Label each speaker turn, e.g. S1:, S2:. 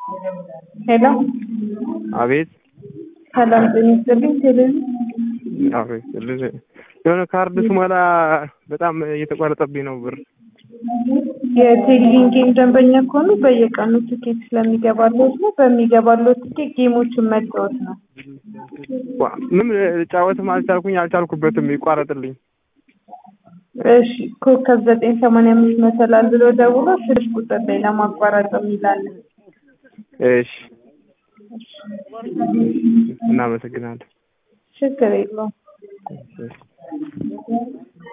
S1: ሄሎ
S2: አቤት።
S1: ሰላም ጤና ይስጥልኝ።
S2: አቤት። የሆነ ካርድ ስሞላ በጣም እየተቋረጠብኝ ነው ብር።
S1: የቴሌቪዥን ደንበኛ ከሆኑ በየቀኑ ትኬት ስለሚገባልዎት ነው። በሚገባልዎት ትኬት ጌሞችን መጫወት ነው።
S2: ምን ጫወትም አልቻልኩበትም፣ ይቋረጥልኝ።
S1: እሺ ኮከብ 985 መሰላል ብሎ ደውሎ 6 ቁጥር ላይ ለማቋረጥ ይላል።
S2: እሺ እናመሰግናለን።
S1: ችግር የለውም።